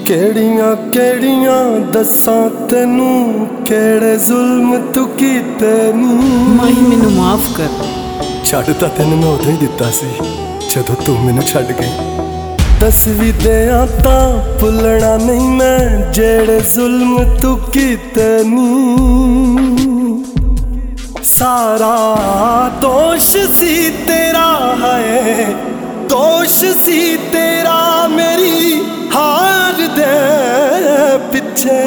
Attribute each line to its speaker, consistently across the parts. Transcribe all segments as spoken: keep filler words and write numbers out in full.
Speaker 1: केड़ियां केड़ियां दसां तेनू केड़े जुल्म तू कीते नी।
Speaker 2: माही मैनू माफ कर।
Speaker 1: छड्ड तां तैनूं मैं उदों ही दित्ता सी जदों तू मैनू छड्ड गई। दस भी दियां तां भुलना नहीं मैं जेड़े जुल्म तू कीते नी। सारा दोष सी तेरा है, दोष सी तेरा मेरी हार दे पिछे।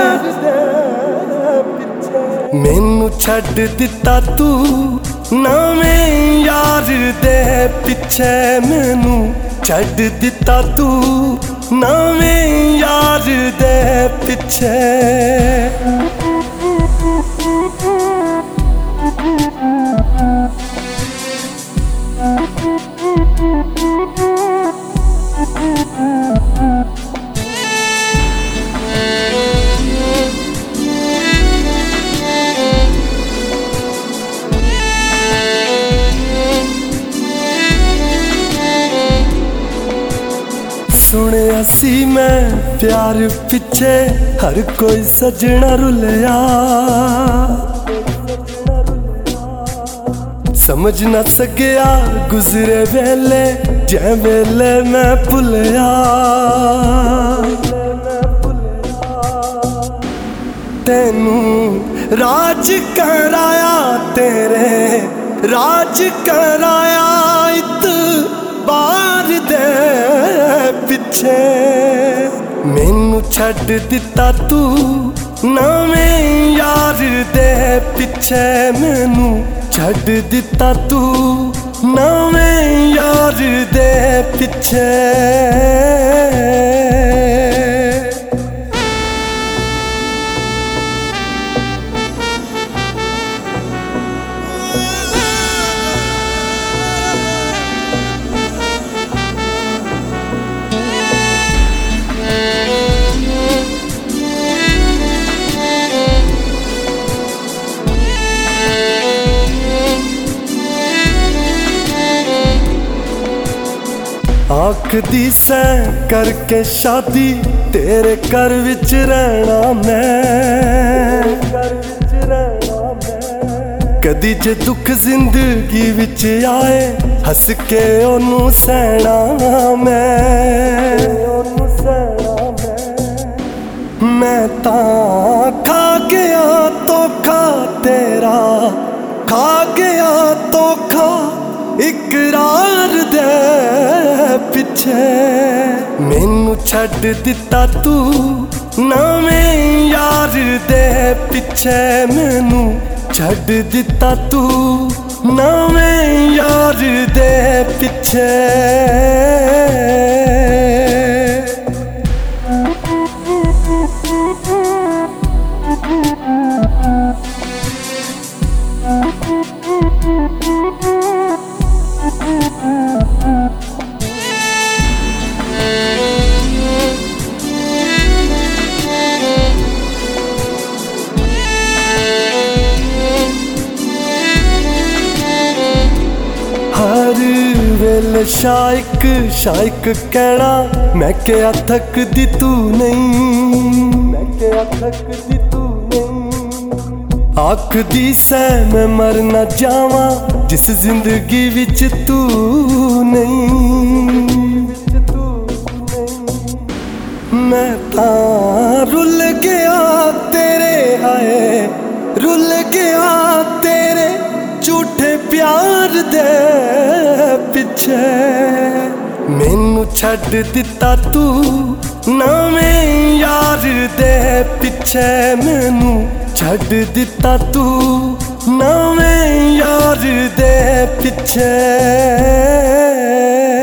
Speaker 1: मैनू छड्ड दिता तू नवें यार दे पिछे। मैनू छड्ड दिता तू नवें यार दे पिछे। सुनिया सी मैं प्यार पिछे हर कोई सजना रुलिया। समझ न सकिया गुजरे वेले जै वेले मैं भुलिया। तेनू राज कराया तेरे राज कराया इतबार दे पिछे। मैनू छड्ड दिता तू नवें यार दे पिछे। मैनू छड्ड दिता तू नवें यार दे पिछे। आखदी सै करके शादी तेरे घर विच रहना मैं। कदी जे दुख जिंदगी विच आए हस के ओनू सहना मैं। मैं तां खा गया धोखा तेरा, खा गया धोखा इकरार दे पिछे। मैनू छड्ड दिता तू नवें यार दे पिछे। मैनू छड्ड दिता तू नवें यार दे पिछे। हर वेले शाइक शाइक कहना मैं क्या थकदी तू नहीं। मैं क्या थकदी तू नहीं। आखदी सै मैं मर न जावा जिस जिंदगी विच तू नहीं। मैं तां रुल गया तेरे हाय, रुल गया तेरे झूठे प्यार दे पिछे। मैनू छड्ड दिता तू नवें यार दे पिछे। मैनू छड्ड दिता तू नवें यार दे पिछे।